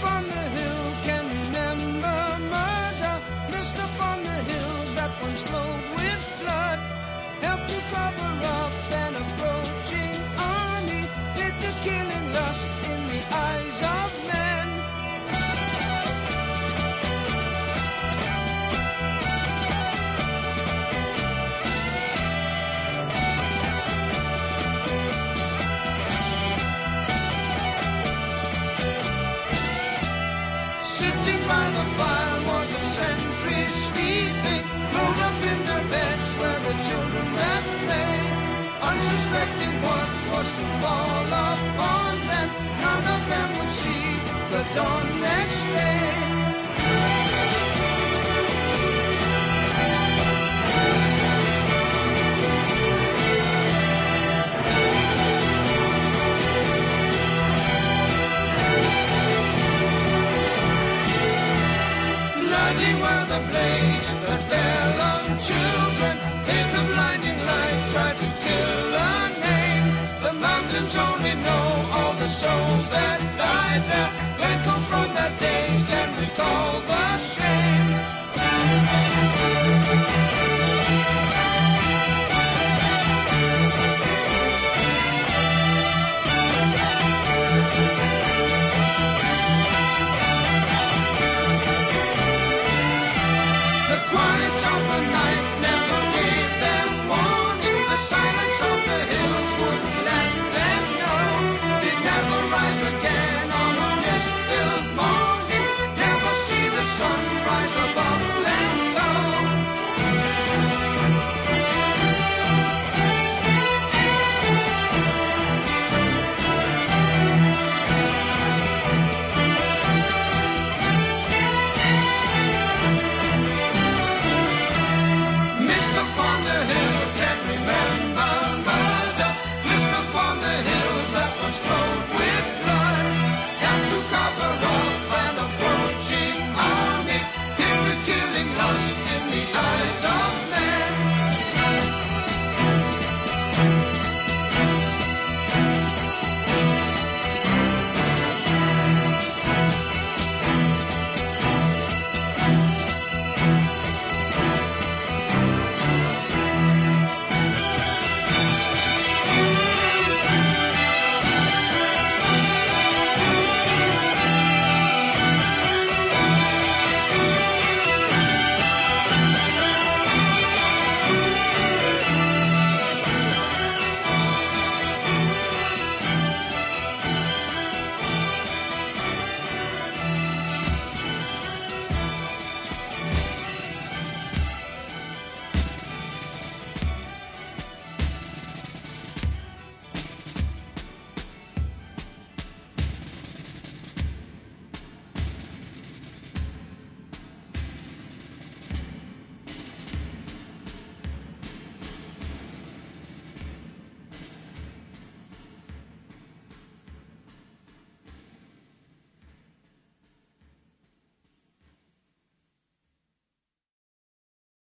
upon the hill can remember murder. Mist upon the hills that once flowed with blood. Help to cover up an approaching army. Hid the killing lust in the eyes of men. Sitting by the fire was a sentry sleeping, rolled up in their beds where the children left play, unsuspecting what was to fall upon them. None of them would see the dawn.